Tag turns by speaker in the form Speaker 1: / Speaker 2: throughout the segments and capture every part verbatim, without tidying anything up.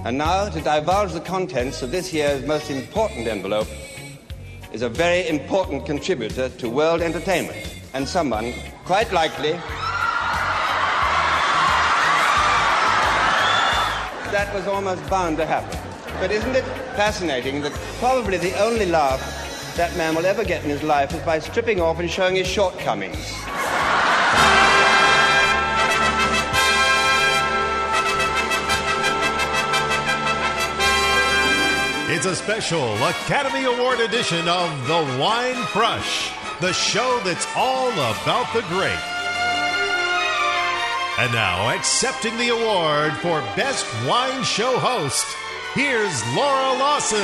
Speaker 1: And now, to divulge the contents of this year's most important envelope is a very important contributor to world entertainment, and someone, quite likely, that was almost bound to happen. But isn't it fascinating that probably the only laugh that man will ever get in his life is by stripping off and showing his shortcomings?
Speaker 2: It's a special Academy Award edition of The Wine Crush, the show that's all about the grape. And now, accepting the award for Best Wine Show Host, here's Laura Lawson.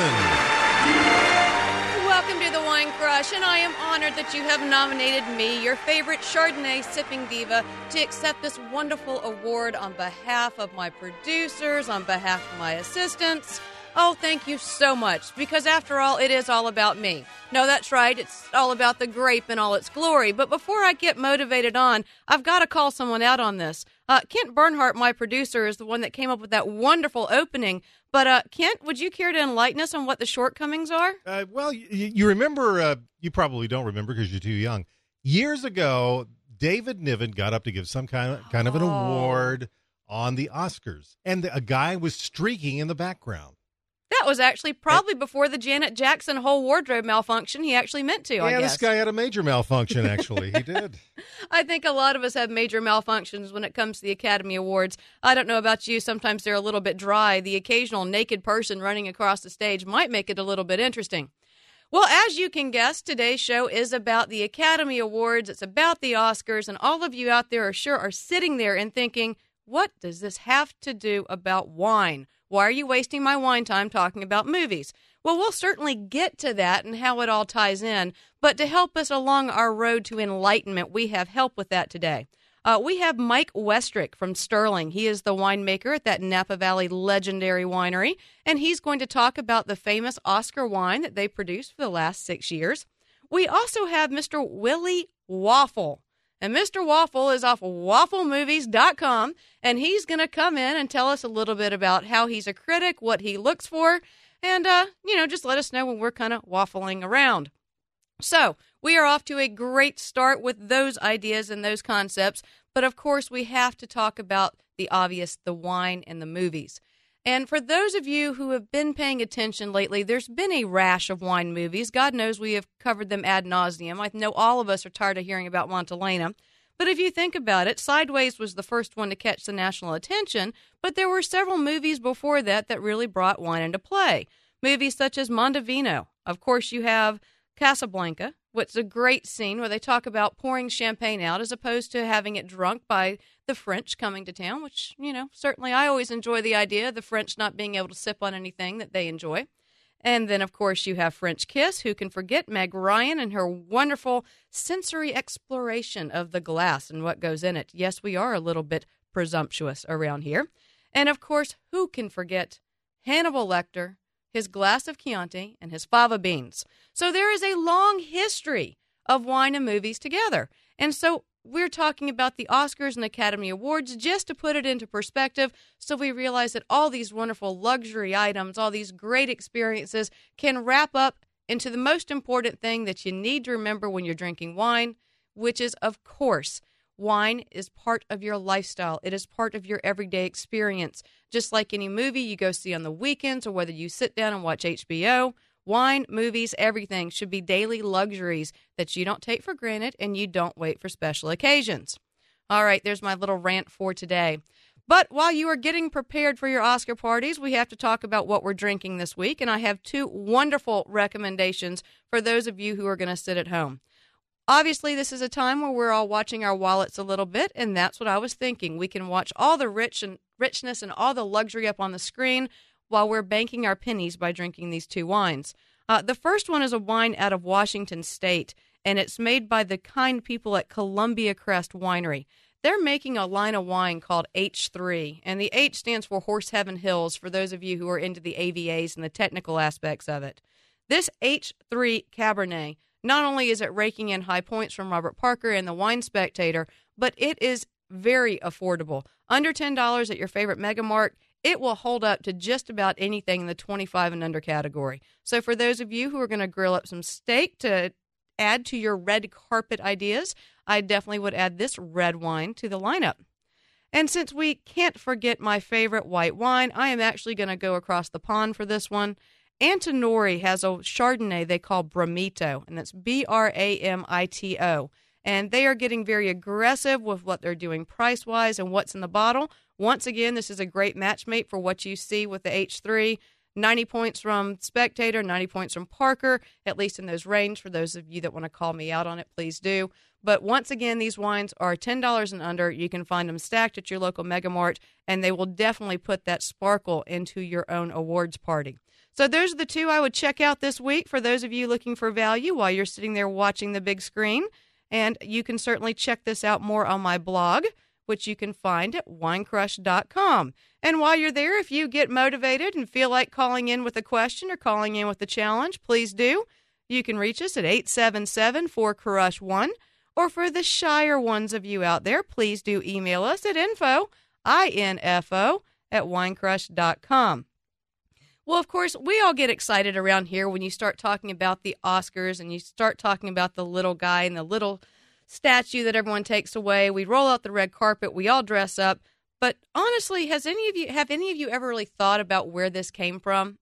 Speaker 3: Welcome to The Wine Crush, and I am honored that you have nominated me, your favorite Chardonnay sipping diva, to accept this wonderful award on behalf of my producers, on behalf of my assistants. Oh, thank you so much, because after all, it is all about me. No, that's right, it's all about the grape in all its glory. But before I get motivated on, I've got to call someone out on this. Uh, Kent Bernhardt, my producer, is the one that came up with that wonderful opening. But, uh, Kent, would you care to enlighten us on what the shortcomings are?
Speaker 2: Uh, well, you, you remember, uh, you probably don't remember because you're too young. Years ago, David Niven got up to give some kind of, kind of an oh. award on the Oscars, and a guy was streaking in the background.
Speaker 3: That was actually probably before the Janet Jackson whole wardrobe malfunction he actually meant to,
Speaker 2: yeah,
Speaker 3: I guess.
Speaker 2: Yeah, this guy had a major malfunction, actually. He did.
Speaker 3: I think a lot of us have major malfunctions when it comes to the Academy Awards. I don't know about you. Sometimes they're a little bit dry. The occasional naked person running across the stage might make it a little bit interesting. Well, as you can guess, today's show is about the Academy Awards. It's about the Oscars, and all of you out there are sure are sitting there and thinking, what does this have to do about wine? Why are you wasting my wine time talking about movies? Well, we'll certainly get to that and how it all ties in. But to help us along our road to enlightenment, we have help with that today. Uh, we have Mike Westrick from Sterling. He is the winemaker at that Napa Valley legendary winery, and he's going to talk about the famous Oscar wine that they produced for the last six years. We also have Mister Willie Waffle. And Mister Waffle is off waffle movies dot com, and he's going to come in and tell us a little bit about how he's a critic, what he looks for, and, uh, you know, just let us know when we're kind of waffling around. So we are off to a great start with those ideas and those concepts, but of course we have to talk about the obvious, the wine and the movies. And for those of you who have been paying attention lately, there's been a rash of wine movies. God knows we have covered them ad nauseum. I know all of us are tired of hearing about Montelena. But if you think about it, Sideways was the first one to catch the national attention, but there were several movies before that that really brought wine into play. Movies such as Mondovino. Of course, you have Casablanca, which is a great scene where they talk about pouring champagne out as opposed to having it drunk by the French coming to town, which, you know, certainly I always enjoy the idea of the French not being able to sip on anything that they enjoy. And then, of course, you have French Kiss. Who can forget Meg Ryan and her wonderful sensory exploration of the glass and what goes in it? Yes, we are a little bit presumptuous around here. And, of course, who can forget Hannibal Lecter, his glass of Chianti, and his fava beans? So there is a long history of wine and movies together. And so we're talking about the Oscars and Academy Awards just to put it into perspective so we realize that all these wonderful luxury items, all these great experiences can wrap up into the most important thing that you need to remember when you're drinking wine, which is, of course, wine is part of your lifestyle. It is part of your everyday experience. Just like any movie you go see on the weekends or whether you sit down and watch H B O, wine, movies, everything should be daily luxuries that you don't take for granted and you don't wait for special occasions. All right, there's my little rant for today. But while you are getting prepared for your Oscar parties, we have to talk about what we're drinking this week, and I have two wonderful recommendations for those of you who are going to sit at home. Obviously, this is a time where we're all watching our wallets a little bit, and that's what I was thinking. We can watch all the rich and richness and all the luxury up on the screen while we're banking our pennies by drinking these two wines. Uh, the first one is a wine out of Washington State, and it's made by the kind people at Columbia Crest Winery. They're making a line of wine called H three, and the H stands for Horse Heaven Hills for those of you who are into the A V As and the technical aspects of it. This H three Cabernet, not only is it raking in high points from Robert Parker and the Wine Spectator, but it is very affordable. Under ten dollars at your favorite Mega Mart. it will hold up to just about anything in the twenty-five and under category. So for those of you who are going to grill up some steak to add to your red carpet ideas, I definitely would add this red wine to the lineup. And since we can't forget my favorite white wine, I am actually going to go across the pond for this one. Antinori has a Chardonnay they call Bramito, and that's B R A M I T O. And they are getting very aggressive with what they're doing price-wise and what's in the bottle. Once again, this is a great matchmate for what you see with the H three. ninety points from Spectator, ninety points from Parker, at least in those range. For those of you that want to call me out on it, please do. But once again, these wines are ten dollars and under. You can find them stacked at your local Mega Mart, and they will definitely put that sparkle into your own awards party. So those are the two I would check out this week for those of you looking for value while you're sitting there watching the big screen. And you can certainly check this out more on my blog, which you can find at wine crush dot com. And while you're there, if you get motivated and feel like calling in with a question or calling in with a challenge, please do. You can reach us at eight seven seven, four, C R U S H one. Or for the shyer ones of you out there, please do email us at info, I N F O, at wine crush dot com. Well, of course, we all get excited around here when you start talking about the Oscars and you start talking about the little guy and the little statue that everyone takes away. We roll out the red carpet. We all dress up. But honestly, has any of you have any of you ever really thought about where this came from?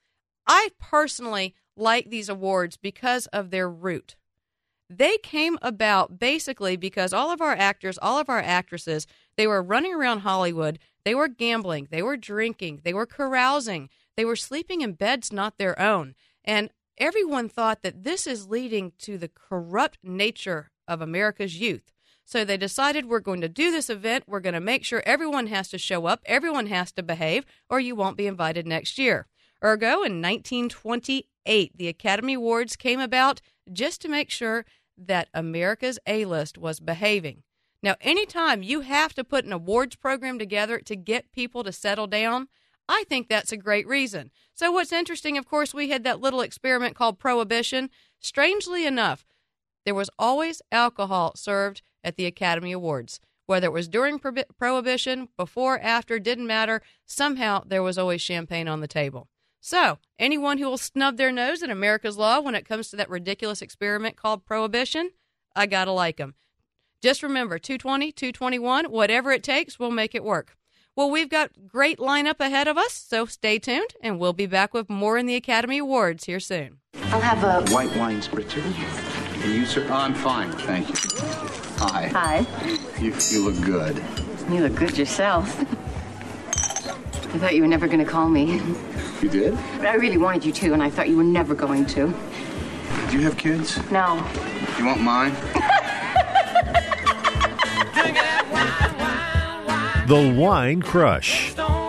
Speaker 3: I personally like these awards because of their root. They came about basically because all of our actors, all of our actresses, they were running around Hollywood. They were gambling. They were drinking. They were carousing. They were sleeping in beds not their own. And everyone thought that this is leading to the corrupt nature of America's youth. So they decided, we're going to do this event. We're going to make sure everyone has to show up. Everyone has to behave, or you won't be invited next year. Ergo, in nineteen twenty-eight, the Academy Awards came about just to make sure that America's A-list was behaving. Now, anytime you have to put an awards program together to get people to settle down, I think that's a great reason. So what's interesting, of course, we had that little experiment called Prohibition. Strangely enough, there was always alcohol served at the Academy Awards. Whether it was during Pro- Prohibition, before, after, didn't matter. Somehow there was always champagne on the table. So, anyone who will snub their nose at America's law when it comes to that ridiculous experiment called Prohibition, I gotta like them. Just remember, two twenty, two twenty-one, whatever it takes, we'll make it work. Well, we've got great lineup ahead of us, so stay tuned, and we'll be back with more in the Academy Awards here soon.
Speaker 4: I'll have a
Speaker 5: white wine spritzer. And you, sir? Oh, I'm fine, thank you. Hi.
Speaker 4: Hi.
Speaker 5: You, you look good.
Speaker 4: You look good yourself. I thought you were never going to call me.
Speaker 5: You did?
Speaker 4: But I really wanted you to, and I thought you were never going to.
Speaker 5: Do you have kids?
Speaker 4: No.
Speaker 5: You want mine?
Speaker 6: The Wine Crush.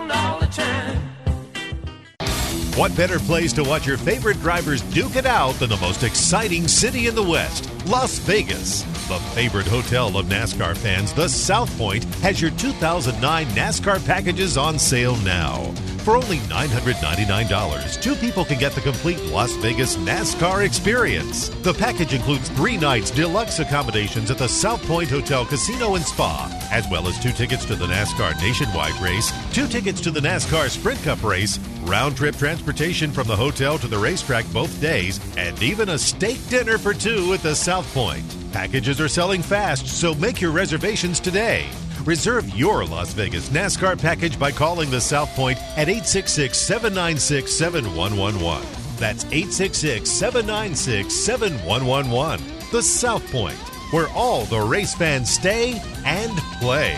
Speaker 6: What better place to watch your favorite drivers duke it out than the most exciting city in the West, Las Vegas? The favorite hotel of NASCAR fans, the South Point, has your two thousand nine NASCAR packages on sale now. For only nine hundred ninety-nine dollars, two people can get the complete Las Vegas NASCAR experience. The package includes three nights deluxe accommodations at the South Point Hotel Casino and Spa, as well as two tickets to the NASCAR Nationwide race, two tickets to the NASCAR Sprint Cup race, round-trip transportation from the hotel to the racetrack both days, and even a steak dinner for two at the South Point. Packages are selling fast, so make your reservations today. Reserve your Las Vegas NASCAR package by calling the South Point at eight six six, seven nine six, seven one one one. That's eight six six, seven nine six, seven one one one. The South Point, where all the race fans stay and play.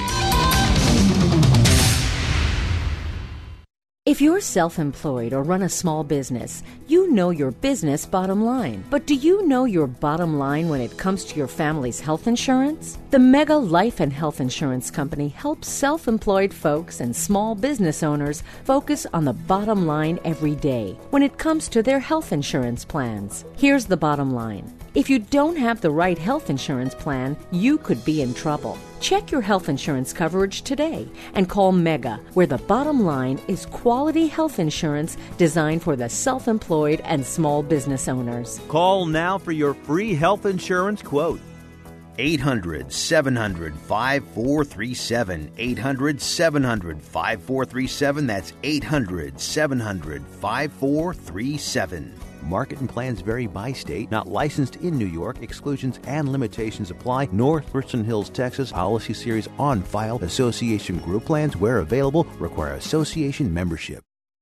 Speaker 7: If you're self-employed or run a small business, you know your business bottom line. But do you know your bottom line when it comes to your family's health insurance? The Mega Life and Health Insurance Company helps self-employed folks and small business owners focus on the bottom line every day when it comes to their health insurance plans. Here's the bottom line. If you don't have the right health insurance plan, you could be in trouble. Check your health insurance coverage today and call Mega, where the bottom line is quality health insurance designed for the self-employed and small business owners.
Speaker 8: Call now for your free health insurance quote. eight hundred, seven hundred, five four three seven. eight hundred, seven hundred, five four three seven. That's eight hundred, seven hundred, five four three seven. Market and plans vary by state. Not licensed in New York. Exclusions and limitations apply. North Richland Hills, Texas. Policy series on file. Association group plans, where available, require association membership.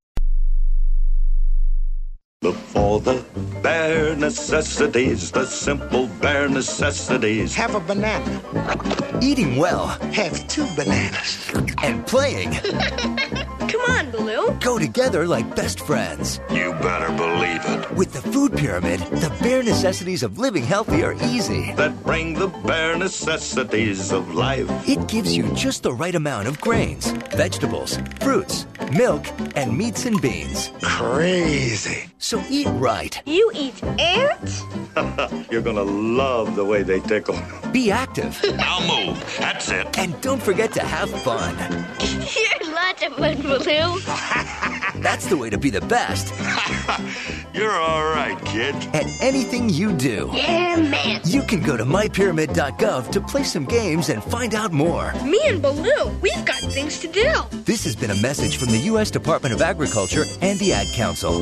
Speaker 9: Before the bare necessities, the simple bare necessities.
Speaker 10: Have a banana.
Speaker 11: Eating well.
Speaker 10: Have two bananas.
Speaker 11: And playing.
Speaker 12: Come on, Baloo.
Speaker 11: Go together like best friends.
Speaker 9: You better believe it.
Speaker 11: With the food pyramid, the bare necessities of living healthy are easy.
Speaker 9: That bring the bare necessities of life.
Speaker 11: It gives you just the right amount of grains, vegetables, fruits, milk, and meats and beans.
Speaker 10: Crazy.
Speaker 11: So eat right.
Speaker 12: You eat ants?
Speaker 9: You're gonna love the way they tickle.
Speaker 11: Be active.
Speaker 9: Now move. That's it.
Speaker 11: And don't forget to have fun.
Speaker 12: You're lots of fun, Baloo.
Speaker 11: That's the way to be the best.
Speaker 9: You're all right, kid.
Speaker 11: At anything you do.
Speaker 12: Yeah, man.
Speaker 11: You can go to my pyramid dot gov to play some games and find out more.
Speaker 12: Me and Baloo, we've got things to do.
Speaker 11: This has been a message from the U S Department of Agriculture and the Ad Council.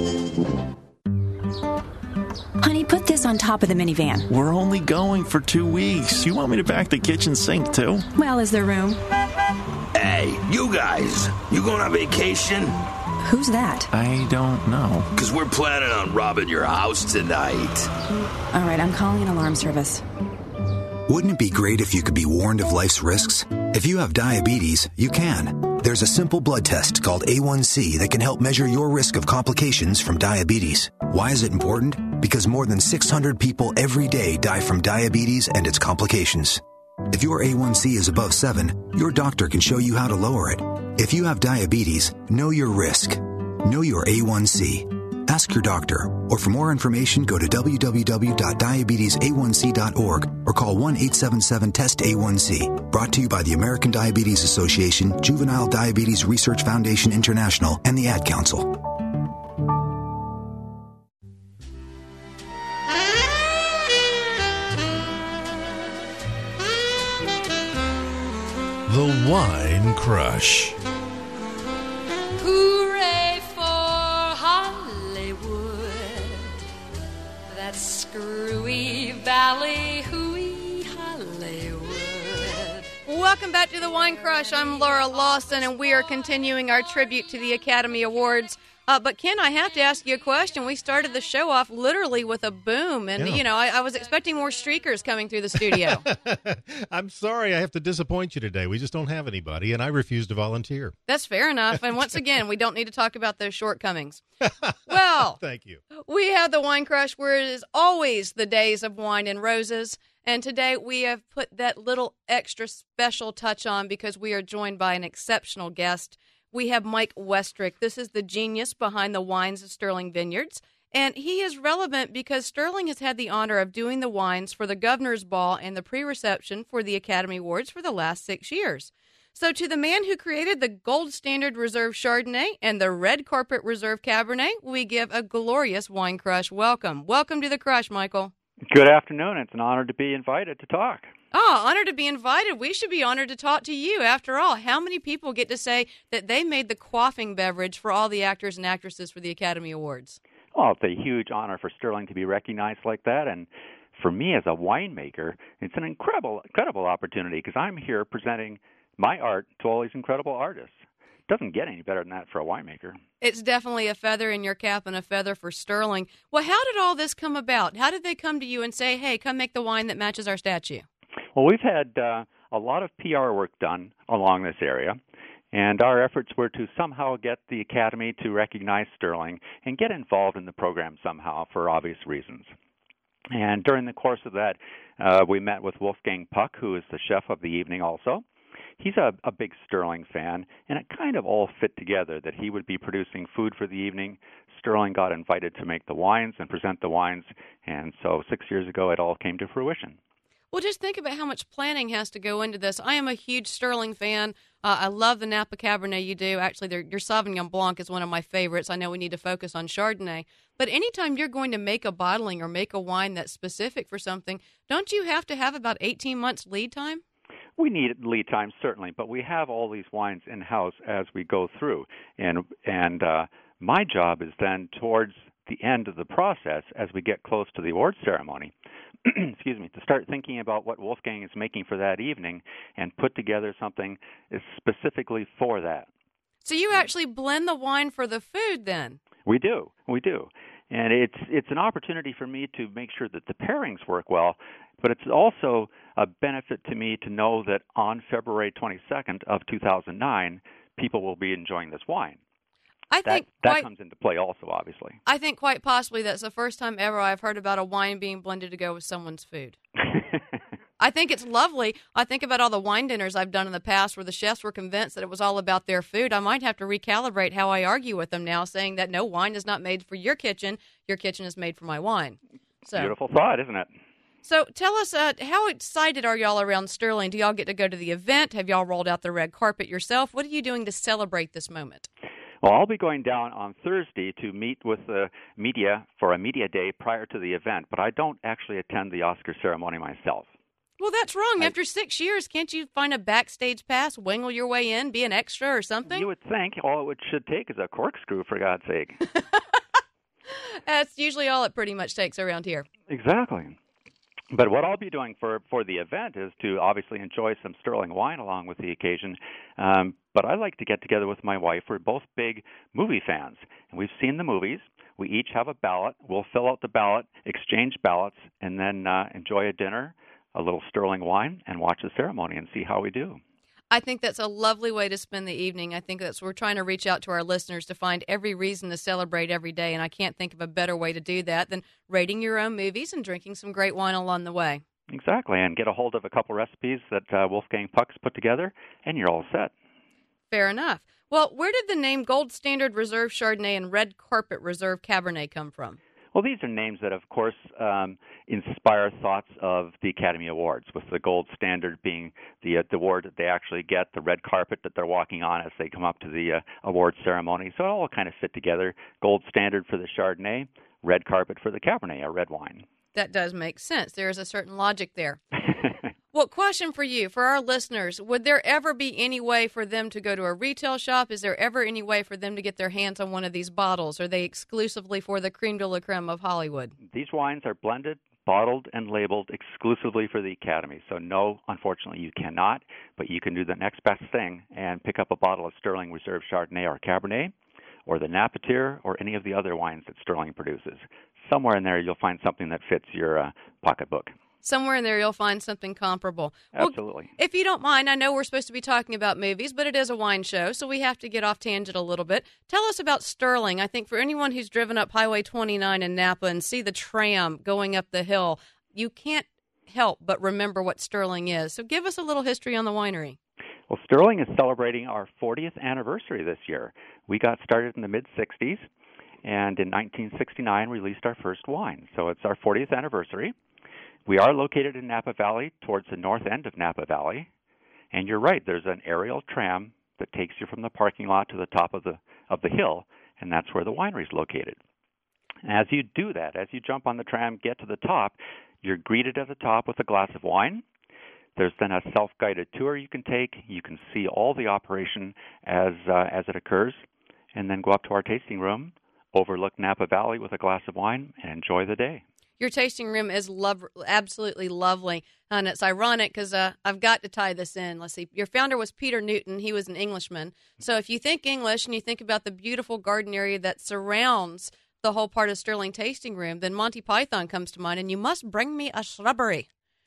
Speaker 13: Honey, put this on top of the minivan.
Speaker 14: We're only going for two weeks. You want me to pack the kitchen sink, too?
Speaker 13: Well, is there room?
Speaker 15: Hey, you guys, you going on vacation?
Speaker 13: Who's that?
Speaker 14: I don't know.
Speaker 15: Because we're planning on robbing your house tonight.
Speaker 13: All right, I'm calling an alarm service.
Speaker 16: Wouldn't it be great if you could be warned of life's risks? If you have diabetes, you can. There's a simple blood test called A one C that can help measure your risk of complications from diabetes. Why is it important? Because more than six hundred people every day die from diabetes and its complications. If your A one C is above seven, your doctor can show you how to lower it. If you have diabetes, know your risk. Know your A one C. Ask your doctor, or for more information, go to w w w dot diabetes a one c dot org or call one eight seven seven test A one C. Brought to you by the American Diabetes Association, Juvenile Diabetes Research Foundation International, and the Ad Council.
Speaker 6: The Wine Crush.
Speaker 17: Hooray for Hollywood, that screwy valley, hooey Hollywood.
Speaker 3: Welcome back to the Wine Crush. I'm Laura Lawson, and we are continuing our tribute to the Academy Awards. Uh, but, Ken, I have to ask you a question. We started the show off literally with a boom, and,
Speaker 2: Yeah.
Speaker 3: you know, I, I was expecting more streakers coming through the studio.
Speaker 2: I'm sorry I have to disappoint you today. We just don't have anybody, and I refuse to volunteer.
Speaker 3: That's fair enough. And once again, we don't need to talk about those shortcomings. Well,
Speaker 2: thank you.
Speaker 3: We have the Wine Crush, where it is always the days of wine and roses. And today we have put that little extra special touch on because we are joined by an exceptional guest. We have Mike Westrick. This is the genius behind the wines of Sterling Vineyards. And he is relevant because Sterling has had the honor of doing the wines for the Governor's Ball and the pre-reception for the Academy Awards for the last six years. So to the man who created the Gold Standard Reserve Chardonnay and the Red Carpet Reserve Cabernet, we give a glorious Wine Crush welcome. Welcome to the Crush, Michael.
Speaker 18: Good afternoon. It's an honor to be invited to talk.
Speaker 3: Oh, honored to be invited. We should be honored to talk to you. After all, how many people get to say that they made the quaffing beverage for all the actors and actresses for the Academy Awards?
Speaker 18: Well, it's a huge honor for Sterling to be recognized like that. And for me as a winemaker, it's an incredible, incredible opportunity because I'm here presenting my art to all these incredible artists. It doesn't get any better than that for a winemaker.
Speaker 3: It's definitely a feather in your cap and a feather for Sterling. Well, how did all this come about? How did they come to you and say, hey, come make the wine that matches our statue?
Speaker 18: Well, we've had uh, a lot of P R work done along this area, and our efforts were to somehow get the Academy to recognize Sterling and get involved in the program somehow for obvious reasons. And during the course of that, uh, we met with Wolfgang Puck, who is the chef of the evening also. He's a, a big Sterling fan, and it kind of all fit together that he would be producing food for the evening. Sterling got invited to make the wines and present the wines, and so six years ago it all came to fruition.
Speaker 3: Well, just think about how much planning has to go into this. I am a huge Sterling fan. Uh, I love the Napa Cabernet you do. Actually, your Sauvignon Blanc is one of my favorites. I know we need to focus on Chardonnay. But anytime you're going to make a bottling or make a wine that's specific for something, don't you have to have about eighteen months lead time?
Speaker 18: We need lead time, certainly, but we have all these wines in-house as we go through. And, and uh, my job is then towards the end of the process, as we get close to the award ceremony, excuse me, to start thinking about what Wolfgang is making for that evening and put together something specifically for that.
Speaker 3: So you actually blend the wine for the food then?
Speaker 18: We do. We do. And it's it's an opportunity for me to make sure that the pairings work well, but it's also a benefit to me to know that on February twenty-second of two thousand nine, people will be enjoying this wine.
Speaker 3: I think
Speaker 18: that,
Speaker 3: quite,
Speaker 18: that comes into play also, obviously.
Speaker 3: I think quite possibly that's the first time ever I've heard about a wine being blended to go with someone's food. I think it's lovely. I think about all the wine dinners I've done in the past where the chefs were convinced that it was all about their food. I might have to recalibrate how I argue with them now, saying that no, wine is not made for your kitchen. Your kitchen is made for my wine. So,
Speaker 18: beautiful thought, isn't it?
Speaker 3: So tell us, uh, how excited are y'all around Sterling? Do y'all get to go to the event? Have y'all rolled out the red carpet yourself? What are you doing to celebrate this moment?
Speaker 18: Well, I'll be going down on Thursday to meet with the media for a media day prior to the event, but I don't actually attend the Oscar ceremony myself.
Speaker 3: Well, that's wrong.
Speaker 18: I,
Speaker 3: After six years, can't you find a backstage pass, wingle your way in, be an extra or something?
Speaker 18: You would think all it should take is a corkscrew, for God's sake.
Speaker 3: That's usually all it pretty much takes around here.
Speaker 18: Exactly. But what I'll be doing for, for the event is to obviously enjoy some Sterling wine along with the occasion. Um, but I like to get together with my wife. We're both big movie fans, and we've seen the movies. We each have a ballot. We'll fill out the ballot, exchange ballots, and then uh, enjoy a dinner, a little Sterling wine, and watch the ceremony and see how we do.
Speaker 3: I think that's a lovely way to spend the evening. I think that's we're trying to reach out to our listeners to find every reason to celebrate every day, and I can't think of a better way to do that than rating your own movies and drinking some great wine along the way.
Speaker 18: Exactly, and get a hold of a couple recipes that uh, Wolfgang Puck's put together, and you're all set.
Speaker 3: Fair enough. Well, where did the name Gold Standard Reserve Chardonnay and Red Carpet Reserve Cabernet come from?
Speaker 18: Well, these are names that, of course, um, inspire thoughts of the Academy Awards, with the gold standard being the, uh, the award that they actually get, the red carpet that they're walking on as they come up to the uh, award ceremony. So it all kind of fit together. Gold standard for the Chardonnay, red carpet for the Cabernet, a red wine.
Speaker 3: That does make sense. There is a certain logic there. Well, question for you, for our listeners, would there ever be any way for them to go to a retail shop? Is there ever any way for them to get their hands on one of these bottles? Are they exclusively for the creme de la creme of Hollywood?
Speaker 18: These wines are blended, bottled, and labeled exclusively for the Academy. So no, unfortunately, you cannot, but you can do the next best thing and pick up a bottle of Sterling Reserve Chardonnay or Cabernet, or the Napa Tier, or any of the other wines that Sterling produces. Somewhere in there, you'll find something that fits your uh, pocketbook.
Speaker 3: Somewhere in there, you'll find something comparable.
Speaker 18: Absolutely.
Speaker 3: Well, if you don't mind, I know we're supposed to be talking about movies, but it is a wine show, so we have to get off tangent a little bit. Tell us about Sterling. I think for anyone who's driven up Highway twenty-nine in Napa and see the tram going up the hill, you can't help but remember what Sterling is. So give us a little history on the winery.
Speaker 18: Well, Sterling is celebrating our fortieth anniversary this year. We got started in the mid-sixties, and in nineteen sixty-nine released our first wine. So it's our fortieth anniversary. We are located in Napa Valley, towards the north end of Napa Valley. And you're right, there's an aerial tram that takes you from the parking lot to the top of the of the hill, and that's where the winery is located. As you do that, as you jump on the tram, get to the top, you're greeted at the top with a glass of wine. There's then a self-guided tour you can take. You can see all the operation as uh, as it occurs, and then go up to our tasting room, overlook Napa Valley with a glass of wine, and enjoy the day.
Speaker 3: Your tasting room is love, absolutely lovely, and it's ironic because uh, I've got to tie this in. Let's see. Your founder was Peter Newton. He was an Englishman. So if you think English and you think about the beautiful garden area that surrounds the whole part of Sterling Tasting Room, then Monty Python comes to mind, and you must bring me a shrubbery.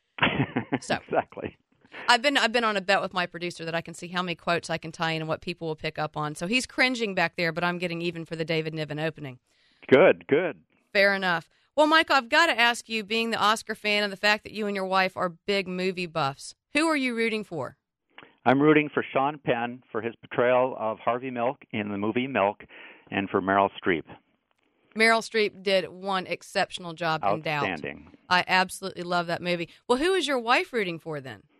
Speaker 3: So,
Speaker 18: exactly.
Speaker 3: I've been I've been on a bet with my producer that I can see how many quotes I can tie in and what people will pick up on. So he's cringing back there, but I'm getting even for the David Niven opening.
Speaker 18: Good, good.
Speaker 3: Fair enough. Well, Michael, I've got to ask you, being the Oscar fan and the fact that you and your wife are big movie buffs, who are you rooting for?
Speaker 18: I'm rooting for Sean Penn for his portrayal of Harvey Milk in the movie Milk, and for Meryl Streep.
Speaker 3: Meryl Streep did one exceptional job in Doubt.
Speaker 18: Outstanding.
Speaker 3: I absolutely love that movie. Well, who is your wife rooting for then?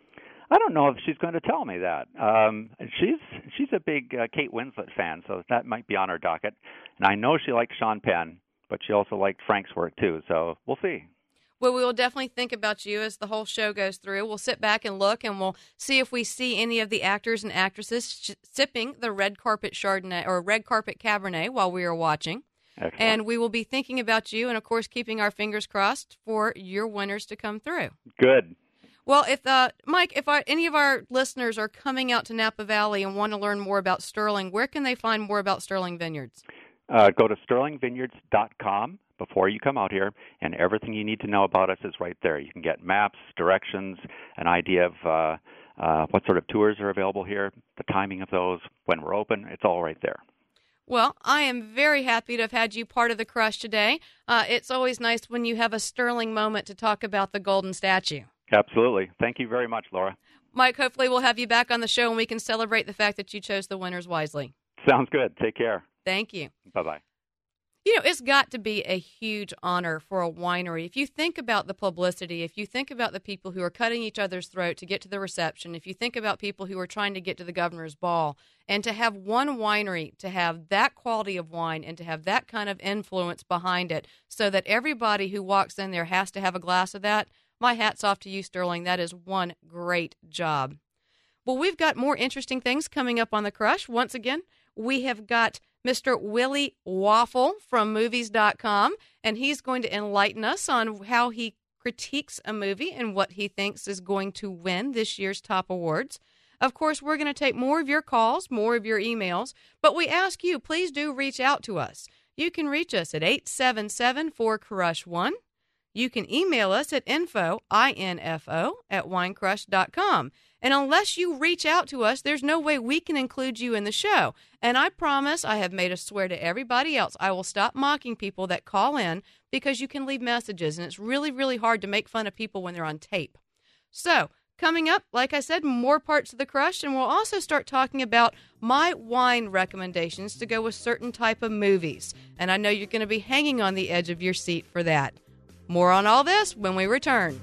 Speaker 18: I don't know if she's going to tell me that. Um, she's she's a big uh, Kate Winslet fan, so that might be on her docket. And I know she likes Sean Penn, but she also liked Frank's work too. So we'll see.
Speaker 3: Well, we will definitely think about you as the whole show goes through. We'll sit back and look, and we'll see if we see any of the actors and actresses sh- sipping the red carpet Chardonnay or red carpet Cabernet while we are watching.
Speaker 18: Excellent.
Speaker 3: And we will be thinking about you and, of course, keeping our fingers crossed for your winners to come through.
Speaker 18: Good.
Speaker 3: Well, if uh, Mike, if our, any of our listeners are coming out to Napa Valley and want to learn more about Sterling, where can they find more about Sterling Vineyards?
Speaker 18: Uh, go to sterling vineyards dot com before you come out here, and everything you need to know about us is right there. You can get maps, directions, an idea of uh, uh, what sort of tours are available here, the timing of those, when we're open. It's all right there.
Speaker 3: Well, I am very happy to have had you part of the Crush today. Uh, it's always nice when you have a Sterling moment to talk about the golden statue.
Speaker 18: Absolutely. Thank you very much, Laura.
Speaker 3: Mike, hopefully we'll have you back on the show and we can celebrate the fact that you chose the winners wisely.
Speaker 18: Sounds good. Take care.
Speaker 3: Thank you.
Speaker 18: Bye-bye.
Speaker 3: You know, it's got to be a huge honor for a winery. If you think about the publicity, if you think about the people who are cutting each other's throat to get to the reception, if you think about people who are trying to get to the governor's ball, and to have one winery to have that quality of wine and to have that kind of influence behind it so that everybody who walks in there has to have a glass of that, my hat's off to you, Sterling. That is one great job. Well, we've got more interesting things coming up on the Crush. Once again, we have got Mister Willie Waffle from movies dot com, and he's going to enlighten us on how he critiques a movie and what he thinks is going to win this year's top awards. Of course, we're going to take more of your calls, more of your emails, but we ask you, please do reach out to us. You can reach us at eight seven seven, four crush one. You can email us at info, I N F O, at winecrush dot com. And unless you reach out to us, there's no way we can include you in the show. And I promise, I have made a swear to everybody else, I will stop mocking people that call in because you can leave messages, and it's really, really hard to make fun of people when they're on tape. So, coming up, like I said, more parts of the Crush, and we'll also start talking about my wine recommendations to go with certain type of movies. And I know you're going to be hanging on the edge of your seat for that. More on all this when we return.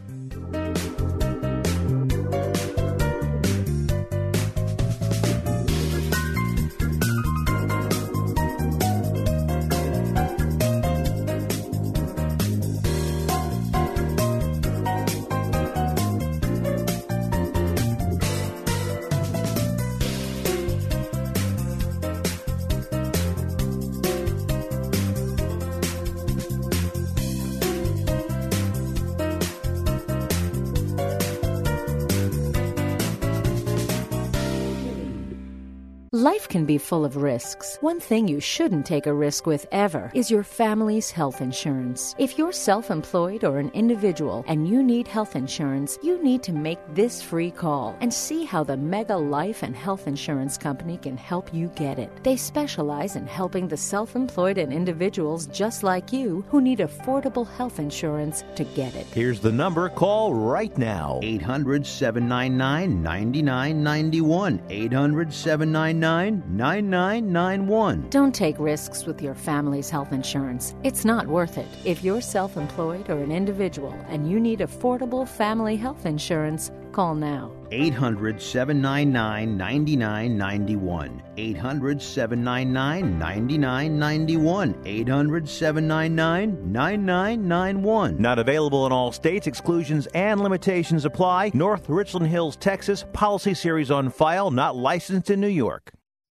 Speaker 7: Life can be full of risks. One thing you shouldn't take a risk with ever is your family's health insurance. If you're self-employed or an individual and you need health insurance, you need to make this free call and see how the Mega Life and Health Insurance Company can help you get it. They specialize in helping the self-employed and individuals just like you who need affordable health insurance to get it.
Speaker 8: Here's the number. Call right now. eight hundred, seven nine nine, nine nine nine one. eight hundred, seven nine nine, nine nine nine one.
Speaker 7: Don't take risks with your family's health insurance. It's not worth it. If you're self-employed or an individual and you need affordable family health insurance, call now.
Speaker 8: eight hundred, seven nine nine, nine nine nine one. eight hundred, seven nine nine, nine nine nine one. eight hundred, seven nine nine, nine nine nine one.
Speaker 19: Not available in all states. Exclusions and limitations apply. North Richland Hills, Texas. Policy series on file. Not licensed in New York.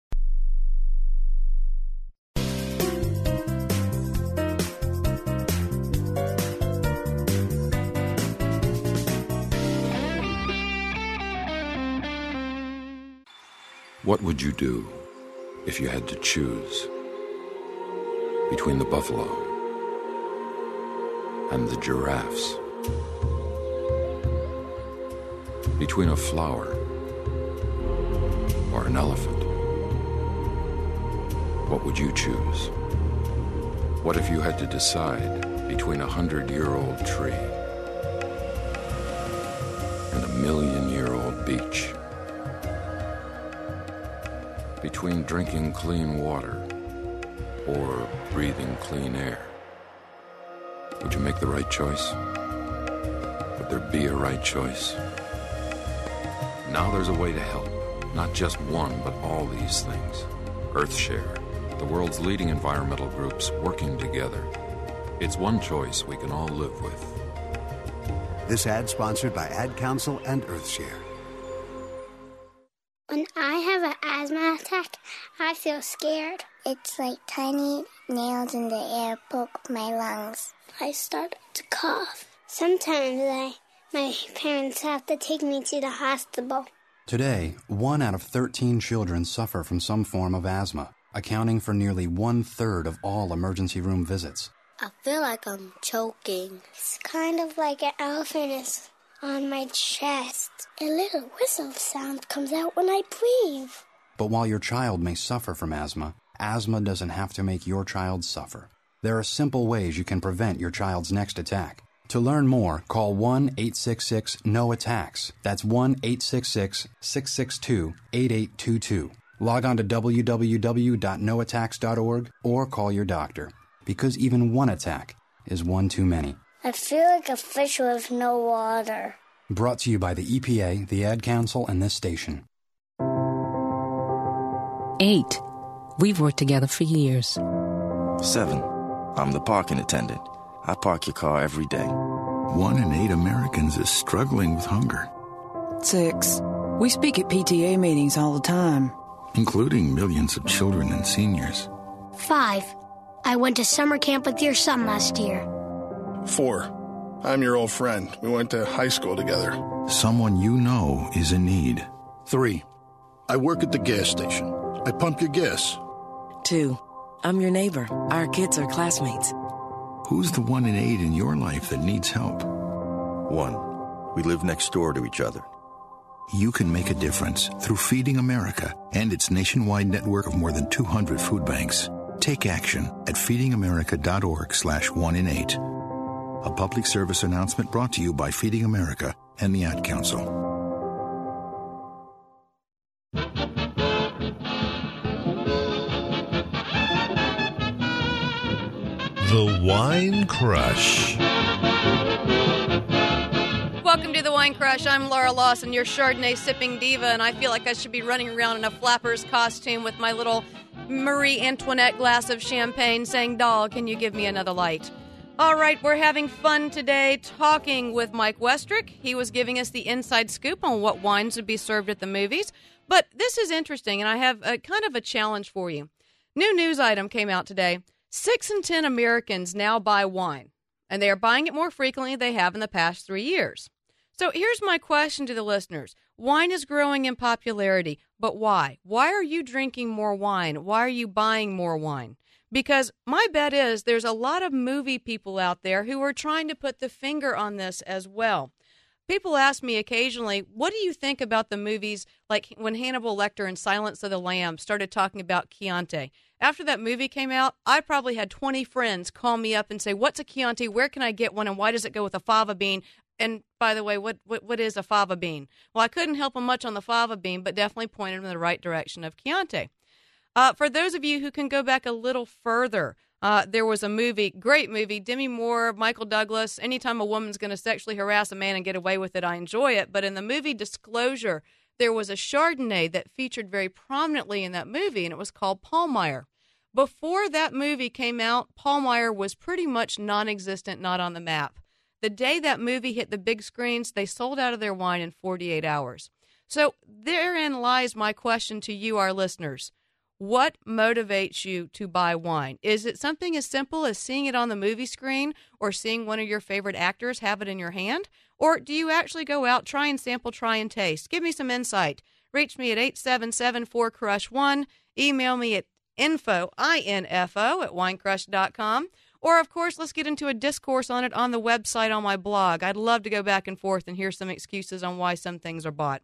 Speaker 20: What would you do if you had to choose between the buffalo and the giraffes? Between a flower or an elephant? What would you choose? What if you had to decide between a hundred-year-old tree and a million-year-old beach? Between drinking clean water or breathing clean air? Would you make the right choice? Would there be a right choice? Now there's a way to help. Not just one, but all these things. EarthShare, the world's leading environmental groups working together. It's one choice we can all live with.
Speaker 21: This ad sponsored by Ad Council and EarthShare.
Speaker 12: When I have an asthma attack, I feel scared. It's like tiny nails in the air poke my lungs. I start to cough. Sometimes I, my parents have to take me to the hospital.
Speaker 22: Today, one out of thirteen children suffer from some form of asthma, accounting for nearly one-third of all emergency room visits.
Speaker 12: I feel like I'm choking. It's kind of like an elephant is on my chest. A little whistle sound comes out when I breathe.
Speaker 22: But while your child may suffer from asthma, asthma doesn't have to make your child suffer. There are simple ways you can prevent your child's next attack. To learn more, call one eight six six N O attacks. That's one eight six six, six six two, eight eight two two. Log on to w w w dot no attacks dot org or call your doctor, because even one attack is one too many.
Speaker 12: I feel like a fish with no water.
Speaker 22: Brought to you by the E P A, the Ad Council, and this station.
Speaker 23: Eight. We've worked together for years.
Speaker 14: Seven. I'm the parking attendant. I park your car every day.
Speaker 24: One in eight Americans is struggling with hunger.
Speaker 25: Six. We speak at P T A meetings all the time.
Speaker 24: Including millions of children and seniors.
Speaker 12: Five. I went to summer camp with your son last year.
Speaker 26: Four. I'm your old friend. We went to high school together.
Speaker 24: Someone you know is in need.
Speaker 26: Three. I work at the gas station. I pump your gas.
Speaker 25: Two. I'm your neighbor. Our kids are classmates.
Speaker 24: Who's the one in eight in your life that needs help?
Speaker 27: One. We live next door to each other.
Speaker 24: You can make a difference through Feeding America and its nationwide network of more than two hundred food banks. Take action at feeding america dot org slash one in eight. A public service announcement brought to you by Feeding America and the Ad Council.
Speaker 6: The Wine Crush.
Speaker 3: Welcome to the Wine Crush. I'm Laura Lawson, your Chardonnay sipping diva, and I feel like I should be running around in a flapper's costume with my little Marie Antoinette glass of champagne saying, "Doll, can you give me another light?" All right, we're having fun today talking with Mike Westrick. He was giving us the inside scoop on what wines would be served at the movies. But this is interesting, and I have a, kind of a challenge for you. New news item came out today. Six in ten Americans now buy wine, and they are buying it more frequently than they have in the past three years. So here's my question to the listeners. Wine is growing in popularity, but why? Why are you drinking more wine? Why are you buying more wine? Because my bet is there's a lot of movie people out there who are trying to put the finger on this as well. People ask me occasionally, what do you think about the movies like when Hannibal Lecter in Silence of the Lambs started talking about Chianti? After that movie came out, I probably had twenty friends call me up and say, what's a Chianti? Where can I get one? And why does it go with a fava bean? And by the way, what, what what is a fava bean? Well, I couldn't help them much on the fava bean, but definitely pointed them in the right direction of Chianti. Uh, for those of you who can go back a little further, uh, there was a movie, great movie, Demi Moore, Michael Douglas. Anytime a woman's going to sexually harass a man and get away with it, I enjoy it. But in the movie Disclosure, there was a Chardonnay that featured very prominently in that movie, and it was called Paulmeyer. Before that movie came out, Paulmeyer was pretty much non-existent, not on the map. The day that movie hit the big screens, they sold out of their wine in forty-eight hours. So therein lies my question to you, our listeners. What motivates you to buy wine? Is it something as simple as seeing it on the movie screen or seeing one of your favorite actors have it in your hand? Or do you actually go out, try and sample, try and taste? Give me some insight. Reach me at eight seven seven four crush one. Email me at info, I N F O, at winecrush dot com. Or, of course, let's get into a discourse on it on the website on my blog. I'd love to go back and forth and hear some excuses on why some things are bought.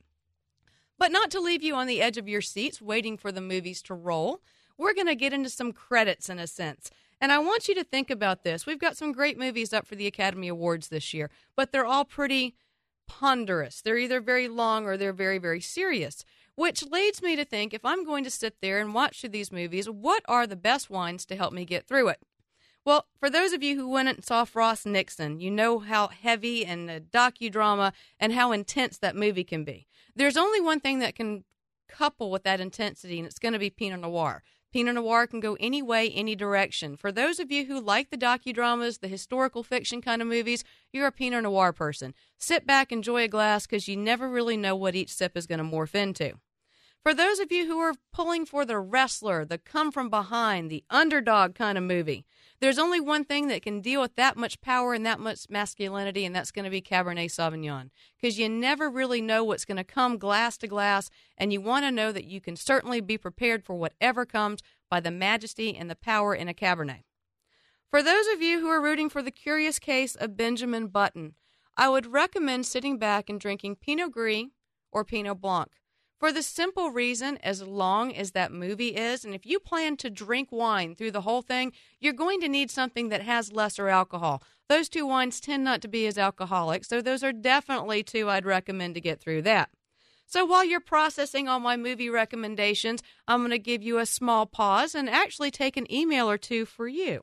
Speaker 3: But not to leave you on the edge of your seats waiting for the movies to roll, we're going to get into some credits in a sense. And I want you to think about this. We've got some great movies up for the Academy Awards this year, but they're all pretty ponderous. They're either very long or they're very, very serious, which leads me to think if I'm going to sit there and watch through these movies, what are the best wines to help me get through it? Well, for those of you who went and saw Frost Nixon, you know how heavy and the docudrama and how intense that movie can be. There's only one thing that can couple with that intensity, and it's going to be Pinot Noir. Pinot Noir can go any way, any direction. For those of you who like the docudramas, the historical fiction kind of movies, you're a Pinot Noir person. Sit back, enjoy a glass, because you never really know what each sip is going to morph into. For those of you who are pulling for the wrestler, the come-from-behind, the underdog kind of movie, there's only one thing that can deal with that much power and that much masculinity, and that's going to be Cabernet Sauvignon, because you never really know what's going to come glass to glass, and you want to know that you can certainly be prepared for whatever comes by the majesty and the power in a Cabernet. For those of you who are rooting for the curious case of Benjamin Button, I would recommend sitting back and drinking Pinot Gris or Pinot Blanc. For the simple reason, as long as that movie is, and if you plan to drink wine through the whole thing, you're going to need something that has lesser alcohol. Those two wines tend not to be as alcoholic, so those are definitely two I'd recommend to get through that. So while you're processing all my movie recommendations, I'm going to give you a small pause and actually take an email or two for you.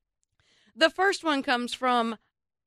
Speaker 3: The first one comes from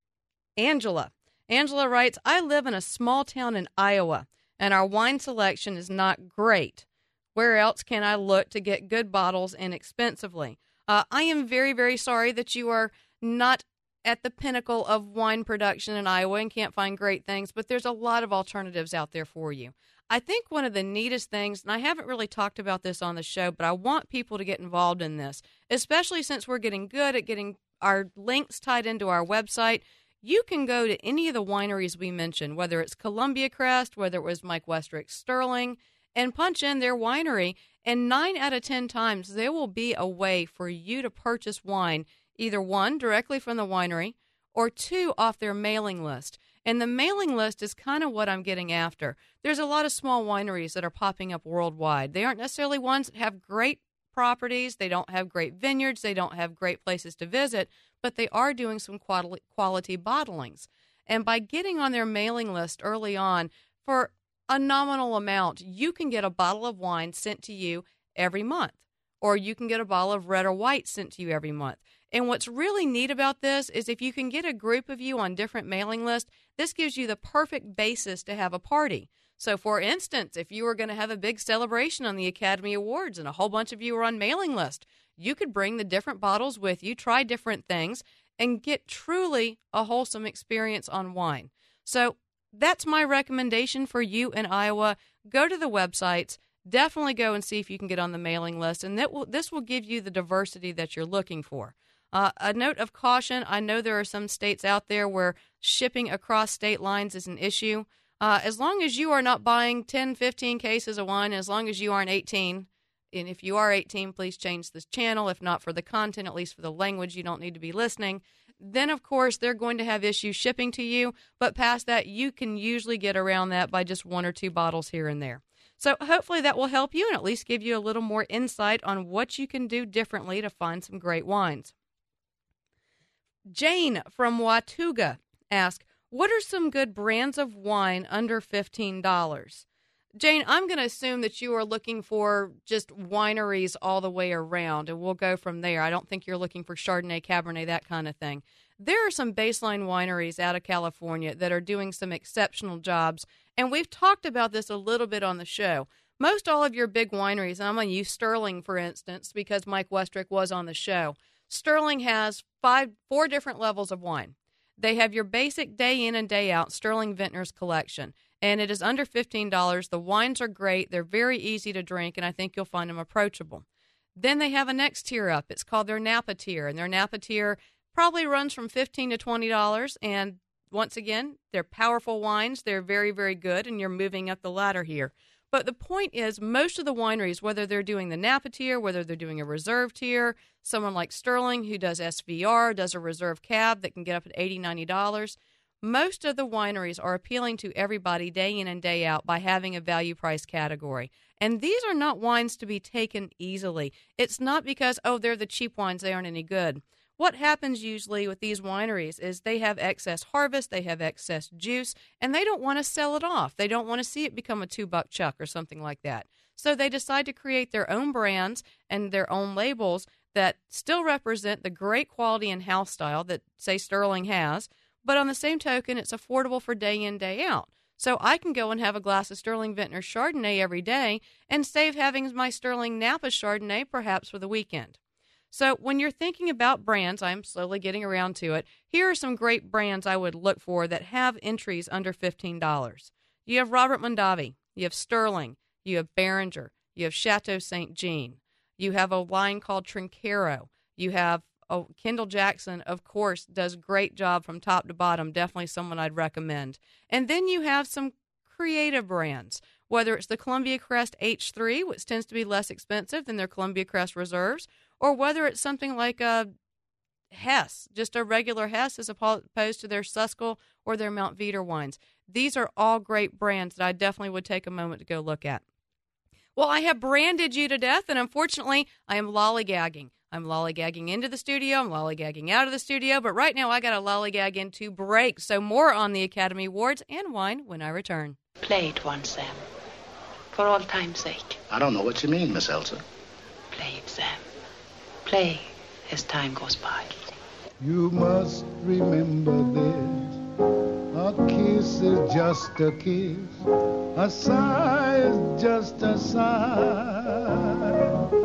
Speaker 3: Angela. Angela writes, I live in a small town in Iowa, and our wine selection is not great. Where else can I look to get good bottles inexpensively? Uh, I am very, very sorry that you are not at the pinnacle of wine production in Iowa and can't find great things, but there's a lot of alternatives out there for you. I think one of the neatest things, and I haven't really talked about this on the show, but I want people to get involved in this, especially since we're getting good at getting our links tied into our website. You can go to any of the wineries we mentioned, whether it's Columbia Crest, whether it was Mike Westrick Sterling, and punch in their winery, and nine out of ten times there will be a way for you to purchase wine, either one, directly from the winery, or two, off their mailing list. And the mailing list is kind of what I'm getting after. There's a lot of small wineries that are popping up worldwide. They aren't necessarily ones that have great properties, they don't have great vineyards, they don't have great places to visit, but they are doing some quality, quality bottlings. And by getting on their mailing list early on, for a nominal amount, you can get a bottle of wine sent to you every month, or you can get a bottle of red or white sent to you every month. And what's really neat about this is if you can get a group of you on different mailing lists, this gives you the perfect basis to have a party. So, for instance, if you were going to have a big celebration on the Academy Awards and a whole bunch of you were on mailing list, you could bring the different bottles with you, try different things, and get truly a wholesome experience on wine. So that's my recommendation for you in Iowa. Go to the websites. Definitely go and see if you can get on the mailing list, and that will, this will give you the diversity that you're looking for. Uh, a note of caution, I know there are some states out there where shipping across state lines is an issue. Uh, as long as you are not buying ten, fifteen cases of wine, as long as you aren't eighteen, and if you are eighteen, please change this channel. If not for the content, at least for the language, you don't need to be listening. Then, of course, they're going to have issues shipping to you. But past that, you can usually get around that by just one or two bottles here and there. So hopefully that will help you and at least give you a little more insight on what you can do differently to find some great wines. Jane from Watauga asks, what are some good brands of wine under fifteen dollars? Jane, I'm going to assume that you are looking for just wineries all the way around, and we'll go from there. I don't think you're looking for Chardonnay, Cabernet, that kind of thing. There are some baseline wineries out of California that are doing some exceptional jobs, and we've talked about this a little bit on the show. Most all of your big wineries, and I'm going to use Sterling, for instance, because Mike Westrick was on the show. Sterling has five, four different levels of wine. They have your basic day in and day out Sterling Vintners collection, and it is under fifteen dollars. The wines are great. They're very easy to drink, and I think you'll find them approachable. Then they have a next tier up. It's called their Napa tier, and their Napa tier probably runs from fifteen to twenty dollars, and once again, they're powerful wines. They're very, very good, and you're moving up the ladder here. But the point is, most of the wineries, whether they're doing the Napa tier, whether they're doing a reserve tier, someone like Sterling who does S V R, does a reserve cab that can get up at eighty dollars, ninety dollars, most of the wineries are appealing to everybody day in and day out by having a value price category. And these are not wines to be taken easily. It's not because, oh, they're the cheap wines, they aren't any good. What happens usually with these wineries is they have excess harvest, they have excess juice, and they don't want to sell it off. They don't want to see it become a two-buck chuck or something like that. So they decide to create their own brands and their own labels that still represent the great quality and house style that, say, Sterling has, but on the same token, it's affordable for day in, day out. So I can go and have a glass of Sterling Vintner Chardonnay every day and save having my Sterling Napa Chardonnay perhaps for the weekend. So when you're thinking about brands, I'm slowly getting around to it, here are some great brands I would look for that have entries under fifteen dollars. You have Robert Mondavi, you have Sterling, you have Behringer, you have Chateau Saint Jean, you have a line called Trinchero, you have oh, Kendall Jackson, of course, does a great job from top to bottom, definitely someone I'd recommend. And then you have some creative brands, whether it's the Columbia Crest H three, which tends to be less expensive than their Columbia Crest Reserves, or whether it's something like a Hess, just a regular Hess as opposed to their Suskel or their Mount Veeder wines. These are all great brands that I definitely would take a moment to go look at. Well, I have branded you to death, and unfortunately, I am lollygagging. I'm lollygagging into the studio, I'm lollygagging out of the studio, but right now I got to lollygag into break. So more on the Academy Awards and wine when I return.
Speaker 1: Play it once, Sam. For all time's sake.
Speaker 4: I don't know what you mean, Miss Elsa.
Speaker 1: Play it, Sam. Play as time goes by.
Speaker 5: You must remember this. A kiss is just a kiss. A sigh is just a sigh.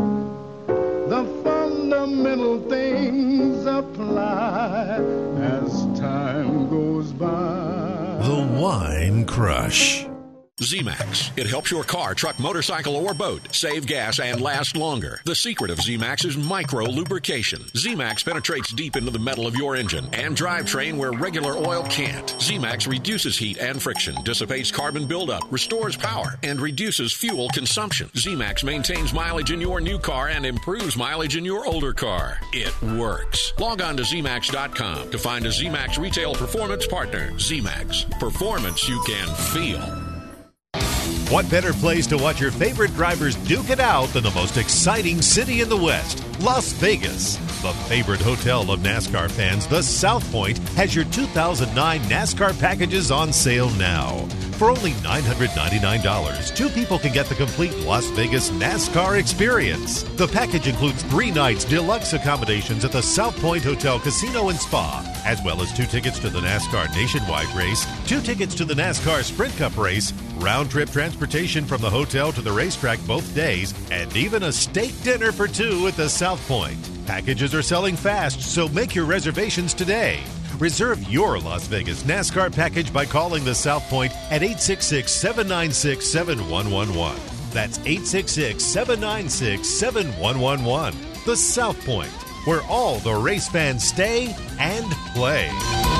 Speaker 5: The fundamental things apply as time goes by.
Speaker 6: The Wine Crush.
Speaker 9: Z-Max. It helps your car, truck, motorcycle, or boat save gas and last longer. The secret of Z-Max is micro-lubrication. Z-Max penetrates deep into the metal of your engine and drivetrain where regular oil can't. Z-Max reduces heat and friction, dissipates carbon buildup, restores power, and reduces fuel consumption. Z-Max maintains mileage in your new car and improves mileage in your older car. It works. Log on to Z max dot com to find a Z-Max retail performance partner. Z-Max. Performance you can feel.
Speaker 6: What better place to watch your favorite drivers duke it out than the most exciting city in the West, Las Vegas. The favorite hotel of NASCAR fans, the South Point, has your two thousand nine NASCAR packages on sale now. For only nine hundred ninety-nine dollars, two people can get the complete Las Vegas NASCAR experience. The package includes three nights deluxe accommodations at the South Point Hotel Casino and Spa, as well as two tickets to the NASCAR Nationwide race, two tickets to the NASCAR Sprint Cup race, round-trip transportation from the hotel to the racetrack both days, and even a steak dinner for two at the South Point. Packages are selling fast, so make your reservations today. Reserve your Las Vegas NASCAR package by calling the South Point at eight six six, seven nine six, seven one one one. That's eight six six, seven nine six, seven one one one. The South Point, where all the race fans stay and play.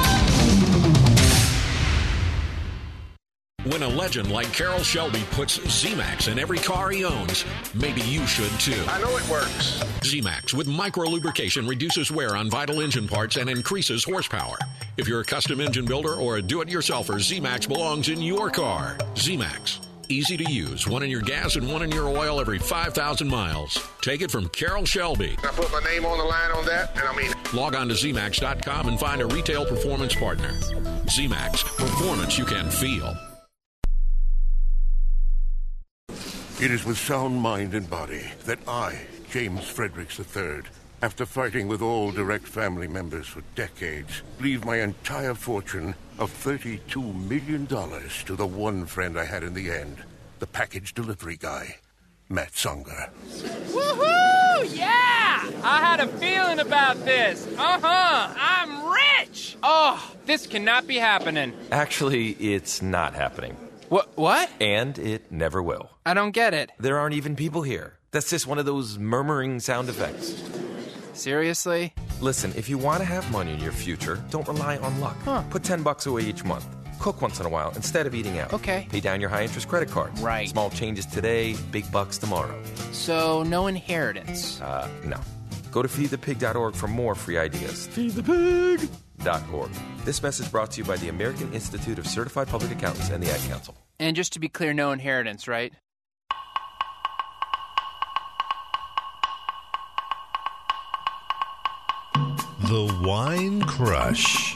Speaker 9: When a legend like Carroll Shelby puts Z-Max in every car he owns, maybe you should too.
Speaker 26: I know it works.
Speaker 9: Z-Max with micro-lubrication reduces wear on vital engine parts and increases horsepower. If you're a custom engine builder or a do-it-yourselfer, Z-Max belongs in your car. Z-Max. Easy to use. One in your gas and one in your oil every five thousand miles. Take it from Carroll Shelby.
Speaker 26: I put my name on the line on that, and I mean...
Speaker 9: Log on to Z max dot com and find a retail performance partner. Z-Max. Performance you can feel.
Speaker 10: It is with sound mind and body that I, James Fredericks the third, after fighting with all direct family members for decades, leave my entire fortune of thirty-two million dollars to the one friend I had in the end, the package delivery guy, Matt Songer.
Speaker 11: Woohoo! Yeah! I had a feeling about this. Uh-huh. I'm rich! Oh, this cannot be happening.
Speaker 15: Actually, it's not happening.
Speaker 11: What? What?
Speaker 15: And it never will.
Speaker 11: I don't get it.
Speaker 15: There aren't even people here. That's just one of those murmuring sound effects.
Speaker 11: Seriously?
Speaker 15: Listen, if you want to have money in your future, don't rely on luck.
Speaker 11: Huh.
Speaker 15: Put ten bucks away each month. Cook once in a while instead of eating out.
Speaker 11: Okay.
Speaker 15: Pay down your high-interest credit cards.
Speaker 11: Right.
Speaker 15: Small changes today, big bucks tomorrow.
Speaker 11: So, no inheritance?
Speaker 15: Uh, no. Go to feed the pig dot org for more free ideas.
Speaker 11: Feed the pig!
Speaker 15: Dot org. This message brought to you by the American Institute of Certified Public Accountants and the Ad Council.
Speaker 11: And just to be clear, no inheritance, right?
Speaker 6: The Wine Crush.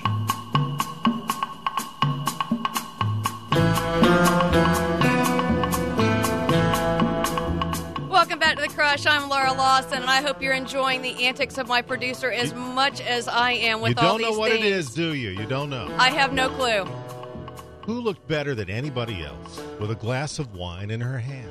Speaker 3: Welcome back to The Crush. Crush. I'm Laura Lawson, and I hope you're enjoying the antics of my producer as
Speaker 6: you,
Speaker 3: much as I am with
Speaker 6: you
Speaker 3: all these
Speaker 6: don't know what
Speaker 3: things.
Speaker 6: it is, do you? You don't know.
Speaker 3: I have no clue.
Speaker 6: Who looked better than anybody else with a glass of wine in her hand?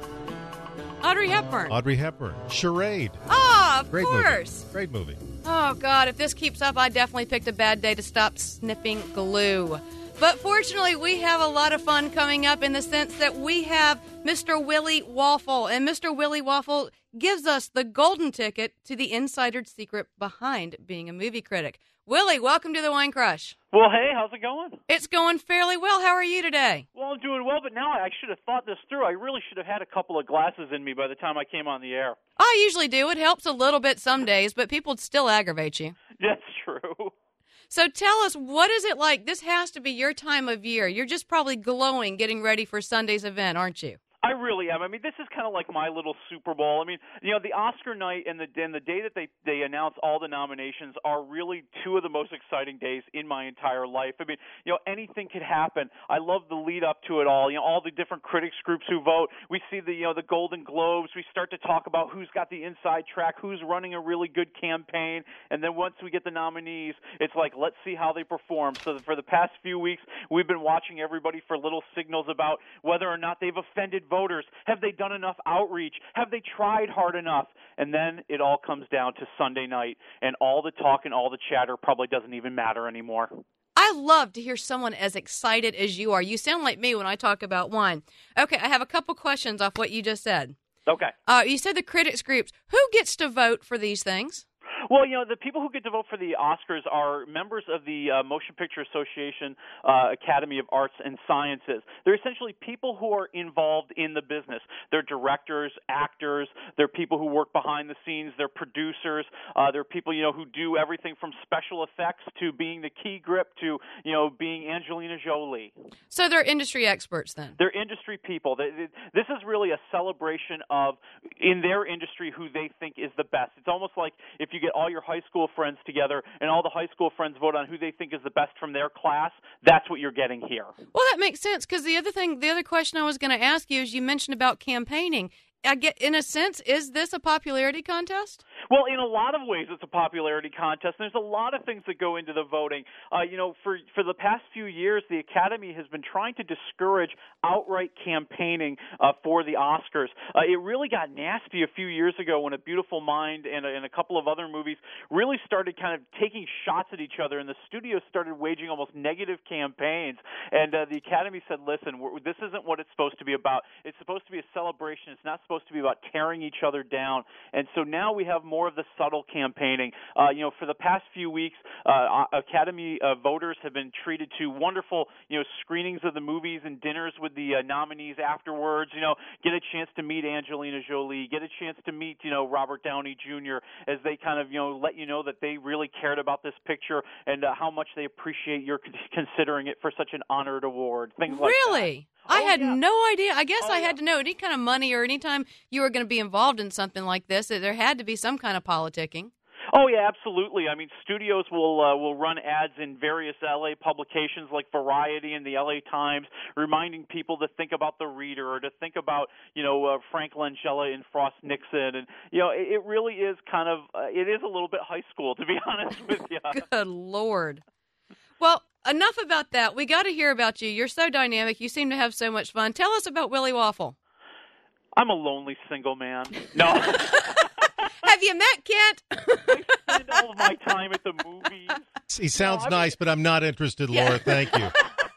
Speaker 3: Audrey Hepburn.
Speaker 6: Audrey Hepburn. Charade.
Speaker 3: Ah, of
Speaker 6: Great
Speaker 3: course.
Speaker 6: Movie. Great movie.
Speaker 3: Oh, God, if this keeps up, I definitely picked a bad day to stop sniffing glue. But fortunately, we have a lot of fun coming up in the sense that we have Mister Willie Waffle. And Mister Willie Waffle gives us the golden ticket to the insider's secret behind being a movie critic. Willie, welcome to the Wine Crush.
Speaker 2: Well, hey, how's it going?
Speaker 3: It's going fairly well. How are you today?
Speaker 2: Well, I'm doing well, but now I should have thought this through. I really should have had a couple of glasses in me by the time I came on the air.
Speaker 3: I usually do. It helps a little bit some days, but people still aggravate you.
Speaker 2: That's true.
Speaker 3: So tell us, what is it like? This has to be your time of year. You're just probably glowing getting ready for Sunday's event, aren't you?
Speaker 2: I really am. I mean, this is kind of like my little Super Bowl. I mean, you know, the Oscar night and the and the day that they they announce all the nominations are really two of the most exciting days in my entire life. I mean, you know, anything could happen. I love the lead up to it all. You know, all the different critics groups who vote. We see the you know the Golden Globes. We start to talk about who's got the inside track, who's running a really good campaign, and then once we get the nominees, it's like, let's see how they perform. So for the past few weeks, we've been watching everybody for little signals about whether or not they've offended voters. Have they done enough outreach? Have they tried hard enough? And then it all comes down to Sunday night, and all the talk and all the chatter probably doesn't even matter anymore.
Speaker 3: I love to hear someone as excited as you are. You sound like me when I talk about wine. Okay, I have a couple questions off what you just said.
Speaker 2: Okay.
Speaker 3: Uh, you said the critics groups. Who gets to vote for these things?
Speaker 2: Well, you know, the people who get to vote for the Oscars are members of the uh, Motion Picture Association uh, Academy of Arts and Sciences. They're essentially people who are involved in the business. They're directors, actors, they're people who work behind the scenes, they're producers, uh, they're people, you know, who do everything from special effects to being the key grip to, you know, being Angelina Jolie.
Speaker 3: So they're industry experts then?
Speaker 2: They're industry people. They, they, this is really a celebration of, in their industry, who they think is the best. It's almost like if you get all your high school friends together and all the high school friends vote on who they think is the best from their class, that's what you're getting here.
Speaker 3: Well, that makes sense, because the other thing, the other question I was going to ask you is you mentioned about campaigning. I get, in a sense, is this a popularity contest?
Speaker 2: Well, in a lot of ways, it's a popularity contest. There's a lot of things that go into the voting. Uh, you know, for for the past few years, the Academy has been trying to discourage outright campaigning uh, for the Oscars. Uh, it really got nasty a few years ago when A Beautiful Mind and, and a couple of other movies really started kind of taking shots at each other, and the studios started waging almost negative campaigns. And uh, the Academy said, listen, we're, this isn't what it's supposed to be about. It's supposed to be a celebration. It's not supposed to be about tearing each other down. And so now we have more of the subtle campaigning. Uh, you know, for the past few weeks, uh, Academy uh, voters have been treated to wonderful, you know, screenings of the movies and dinners with the uh, nominees afterwards. You know, get a chance to meet Angelina Jolie, get a chance to meet, you know, Robert Downey Junior as they kind of, you know, let you know that they really cared about this picture and uh, how much they appreciate your considering it for such an honored award. Things like that.
Speaker 3: Really? I
Speaker 2: Oh,
Speaker 3: had
Speaker 2: yeah.
Speaker 3: no idea. I guess
Speaker 2: Oh,
Speaker 3: I
Speaker 2: yeah.
Speaker 3: had to know any kind of money or any time you were going to be involved in something like this, that there had to be some kind of politicking.
Speaker 2: Oh yeah, absolutely. I mean, studios will uh, will run ads in various L A publications like Variety and the L A Times, reminding people to think about the reader or to think about, you know, uh, Frank Langella and Frost Nixon, and you know, it, it really is kind of uh, it is a little bit high school, to be honest with you.
Speaker 3: Good Lord. Well, enough about that. We got to hear about you. You're so dynamic. You seem to have so much fun. Tell us about Willie Waffle.
Speaker 2: I'm a lonely single man. No.
Speaker 3: Have you met Kent?
Speaker 2: I spend all of my time at the movies.
Speaker 6: He sounds
Speaker 2: No, I
Speaker 6: nice,
Speaker 2: mean-
Speaker 6: but I'm not interested, Laura.
Speaker 3: Yeah.
Speaker 6: Thank you.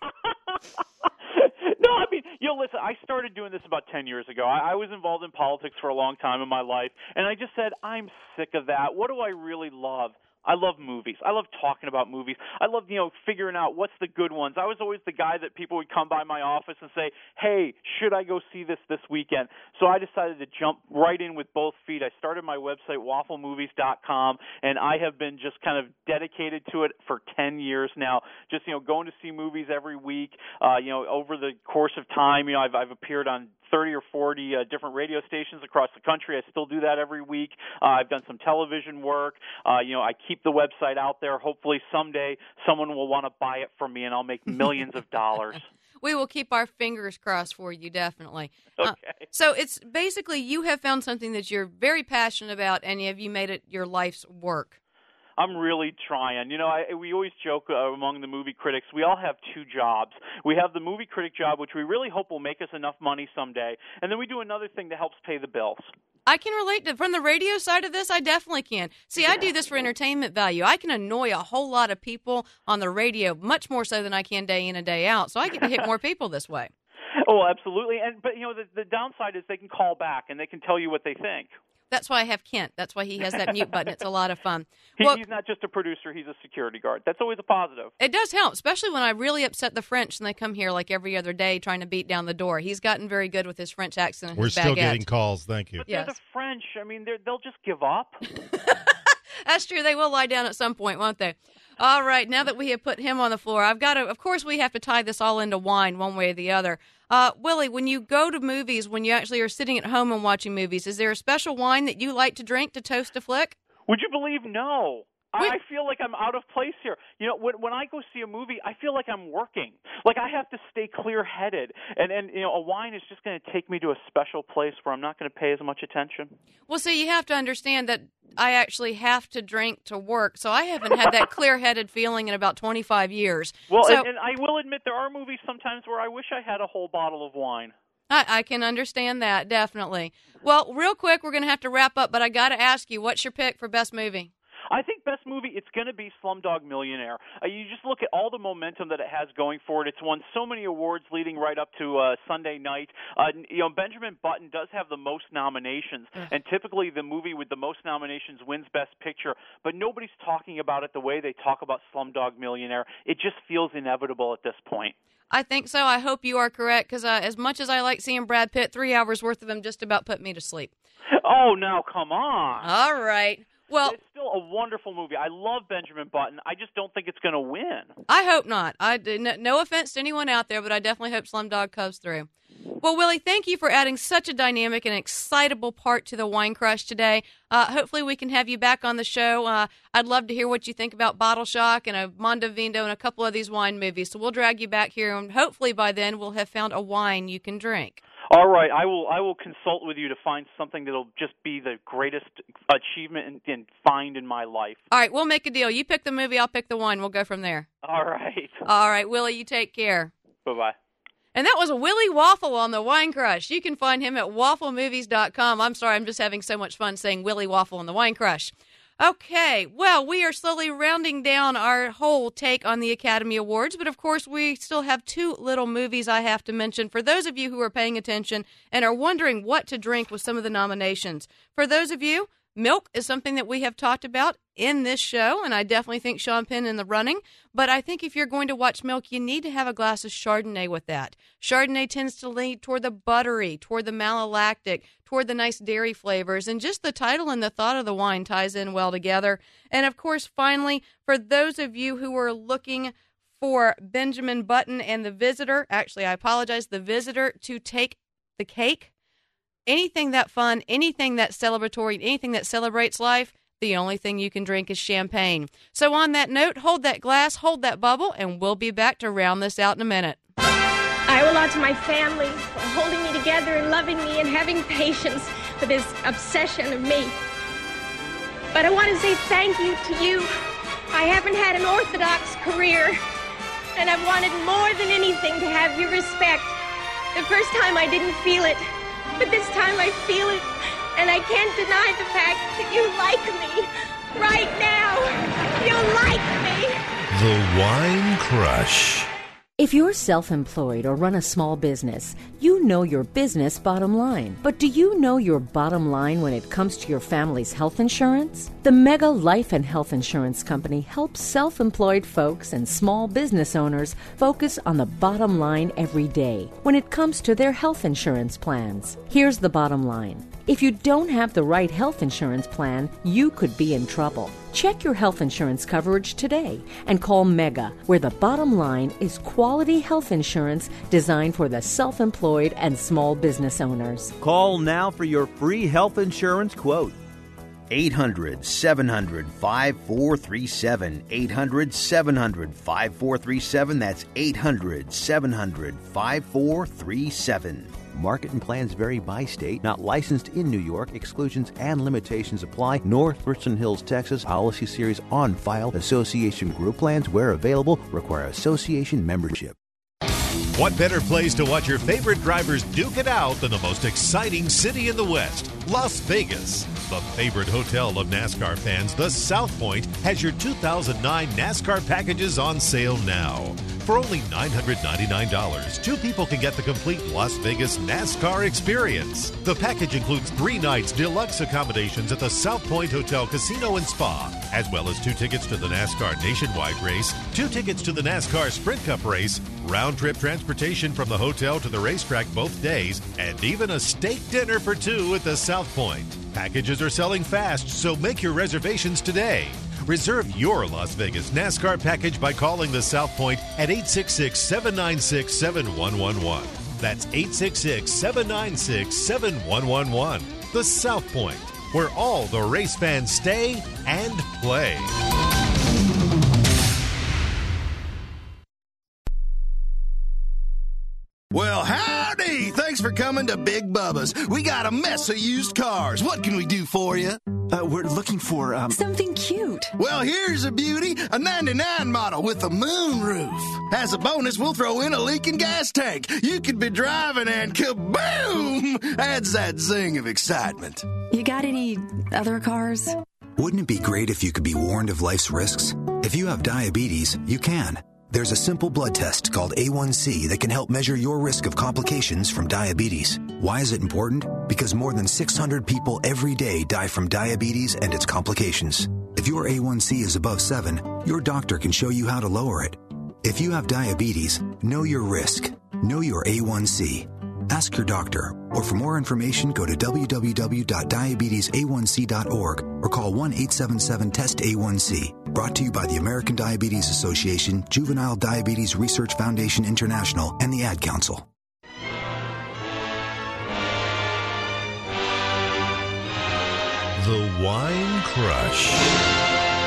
Speaker 2: No, I mean, you know, listen, I started doing this about ten years ago. I, I was involved in politics for a long time in my life, and I just said, I'm sick of that. What do I really love? I love movies. I love talking about movies. I love, you know, figuring out what's the good ones. I was always the guy that people would come by my office and say, hey, should I go see this this weekend? So I decided to jump right in with both feet. I started my website, waffle movies dot com, and I have been just kind of dedicated to it for ten years now. Just, you know, going to see movies every week. Uh, you know, over the course of time, you know, I've, I've appeared on thirty or forty uh, different radio stations across the country. I still do that every week. Uh, I've done some television work. Uh, you know, I keep the website out there. Hopefully someday someone will want to buy it from me and I'll make millions of dollars.
Speaker 3: We will keep our fingers crossed for you, definitely.
Speaker 2: Okay.
Speaker 3: Uh, so it's basically you have found something that you're very passionate about, and have you made it your life's work?
Speaker 2: I'm really trying. You know, I, we always joke uh, among the movie critics, we all have two jobs. We have the movie critic job, which we really hope will make us enough money someday, and then we do another thing that helps pay the bills.
Speaker 3: I can relate to, from the radio side of this, I definitely can. See, I do this for entertainment value. I can annoy a whole lot of people on the radio, much more so than I can day in and day out, so I get to hit more people this way.
Speaker 2: Oh, absolutely. And But, you know, the, the downside is they can call back and they can tell you what they think.
Speaker 3: That's why I have Kent. That's why he has that mute button. It's a lot of fun.
Speaker 2: He,
Speaker 3: well,
Speaker 2: he's not just a producer. He's a security guard. That's always a positive.
Speaker 3: It does help, especially when I really upset the French and they come here like every other day trying to beat down the door. He's gotten very good with his French accent and
Speaker 6: We're
Speaker 3: his
Speaker 6: still
Speaker 3: baguette.
Speaker 6: getting calls. Thank you.
Speaker 2: But
Speaker 3: yes.
Speaker 2: they're the French. I mean, they're, they'll just give up.
Speaker 3: That's true. They will lie down at some point, won't they? All right. Now that we have put him on the floor, I've got to, of course, we have to tie this all into wine one way or the other. Uh, Willie, when you go to movies, when you actually are sitting at home and watching movies, is there a special wine that you like to drink to toast a flick?
Speaker 2: Would you believe no? I feel like I'm out of place here. You know, when, when I go see a movie, I feel like I'm working. Like I have to stay clear-headed, and and you know, a wine is just going to take me to a special place where I'm not going to pay as much attention.
Speaker 3: Well, see, you have to understand that I actually have to drink to work, so I haven't had that clear-headed feeling in about twenty-five years.
Speaker 2: Well,
Speaker 3: so,
Speaker 2: and, and I will admit there are movies sometimes where I wish I had a whole bottle of wine.
Speaker 3: I, I can understand that, definitely. Well, real quick, we're going to have to wrap up, but I got to ask you, what's your pick for best movie?
Speaker 2: I think best movie, it's going to be Slumdog Millionaire. Uh, you just look at all the momentum that it has going for it. It's won so many awards leading right up to uh, Sunday night. Uh, you know, Benjamin Button does have the most nominations,
Speaker 3: Ugh.
Speaker 2: and typically the movie with the most nominations wins Best Picture, but nobody's talking about it the way they talk about Slumdog Millionaire. It just feels inevitable at this point.
Speaker 3: I think so. I hope you are correct, because uh, as much as I like seeing Brad Pitt, three hours worth of him just about put me to sleep.
Speaker 2: Oh, now come on.
Speaker 3: All right. Well,
Speaker 2: it's still a wonderful movie. I love Benjamin Button. I just don't think it's going to win.
Speaker 3: I hope not. I no, no offense to anyone out there, but I definitely hope Slumdog comes through. Well, Willie, thank you for adding such a dynamic and excitable part to the Wine Crush today. Uh, hopefully we can have you back on the show. Uh, I'd love to hear what you think about Bottle Shock and a Mondovino and a couple of these wine movies. So we'll drag you back here, and hopefully by then we'll have found a wine you can drink.
Speaker 2: All right, I will. I will consult with you to find something that'll just be the greatest achievement and, and find in my life.
Speaker 3: All right, we'll make a deal. You pick the movie, I'll pick the wine. We'll go from there.
Speaker 2: All right.
Speaker 3: All right, Willie, you take care.
Speaker 2: Bye bye.
Speaker 3: And that was Willie Waffle on the Wine Crush. You can find him at waffle movies dot com. I'm sorry, I'm just having so much fun saying Willie Waffle on the Wine Crush. Okay, well, we are slowly rounding down our whole take on the Academy Awards, but of course we still have two little movies I have to mention for those of you who are paying attention and are wondering what to drink with some of the nominations. For those of you, milk is something that we have talked about in this show, and I definitely think Sean Penn in the running, but I think if you're going to watch milk, you need to have a glass of Chardonnay with that. Chardonnay tends to lean toward the buttery, toward the malolactic, toward the nice dairy flavors, and just the title and the thought of the wine ties in well together. And of course, finally, for those of you who are looking for Benjamin Button and The Visitor, actually, I apologize, The Visitor to take the cake, anything that fun, anything that celebratory, anything that celebrates life, the only thing you can drink is champagne. So on that note, hold that glass, hold that bubble, and we'll be back to round this out in a minute.
Speaker 4: I owe a lot to my family for holding me together and loving me and having patience with this obsession of me. But I want to say thank you to you. I haven't had an orthodox career, and I've wanted more than anything to have your respect. The first time I didn't feel it, but this time I feel it. And I can't deny the fact that you like me. Right now, you like me.
Speaker 6: The Wine Crush.
Speaker 7: If you're self-employed or run a small business, you know your business bottom line. But do you know your bottom line when it comes to your family's health insurance? The Mega Life and Health Insurance Company helps self-employed folks and small business owners focus on the bottom line every day when it comes to their health insurance plans. Here's the bottom line. If you don't have the right health insurance plan, you could be in trouble. Check your health insurance coverage today and call Mega, where the bottom line is quality health insurance designed for the self-employed and small business owners.
Speaker 19: Call now for your free health insurance quote.
Speaker 8: eight hundred, seven hundred, five four three seven. eight hundred, seven hundred, five four three seven. That's eight hundred, seven hundred, five four three seven.
Speaker 19: Market and plans vary by state. Not licensed in New York. Exclusions and limitations apply. North Richland Hills, Texas. Policy series on file. Association group plans, where available, require association membership.
Speaker 6: What better place to watch your favorite drivers duke it out than the most exciting city in the West, Las Vegas? The favorite hotel of NASCAR fans, the South Point, has your two thousand nine NASCAR packages on sale now. For only nine hundred ninety-nine dollars, two people can get the complete Las Vegas NASCAR experience. The package includes three nights deluxe accommodations at the South Point Hotel Casino and Spa, as well as two tickets to the NASCAR Nationwide race, two tickets to the NASCAR Sprint Cup race, round-trip transportation from the hotel to the racetrack both days, and even a steak dinner for two at the South Point. Packages are selling fast, so make your reservations today. Reserve your Las Vegas NASCAR package by calling the South Point at eight six six, seven nine six, seven one one one. That's eight six six, seven nine six, seven one one one. The South Point, where all the race fans stay and play.
Speaker 13: Well, howdy! Thanks for coming to Big Bubba's. We got a mess of used cars. What can we do for you?
Speaker 16: Uh, we're looking for, um...
Speaker 13: something cute. Well, here's a beauty, a ninety-nine model with a moon roof. As a bonus, we'll throw in a leaking gas tank. You could be driving and kaboom! Adds that zing of excitement.
Speaker 25: You got any other cars?
Speaker 17: Wouldn't it be great if you could be warned of life's risks? If you have diabetes, you can. There's a simple blood test called A one C that can help measure your risk of complications from diabetes. Why is it important? Because more than six hundred people every day die from diabetes and its complications. If your A one C is above seven, your doctor can show you how to lower it. If you have diabetes, know your risk. Know your A one C. Ask your doctor, or for more information, go to w w w dot diabetes a one c dot org or call one eight seven seven test A one C. Brought to you by the American Diabetes Association, Juvenile Diabetes Research Foundation International, and the Ad Council.
Speaker 6: The Wine Crush.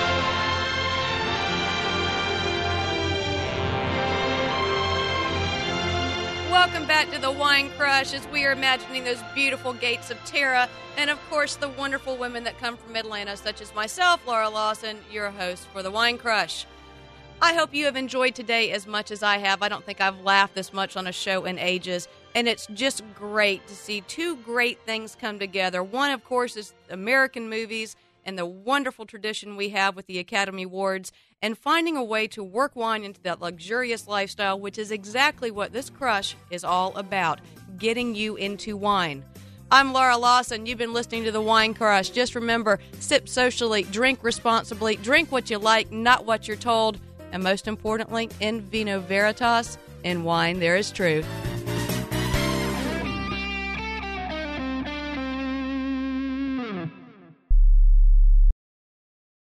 Speaker 3: Welcome back to the Wine Crush as we are imagining those beautiful gates of Terra and, of course, the wonderful women that come from Atlanta, such as myself, Laura Lawson, your host for the Wine Crush. I hope you have enjoyed today as much as I have. I don't think I've laughed this much on a show in ages, and it's just great to see two great things come together. One, of course, is American movies and the wonderful tradition we have with the Academy Awards, and finding a way to work wine into that luxurious lifestyle, which is exactly what this crush is all about, getting you into wine. I'm Laura Lawson. You've been listening to The Wine Crush. Just remember, sip socially, drink responsibly, drink what you like, not what you're told, and most importantly, in vino veritas, in wine there is truth.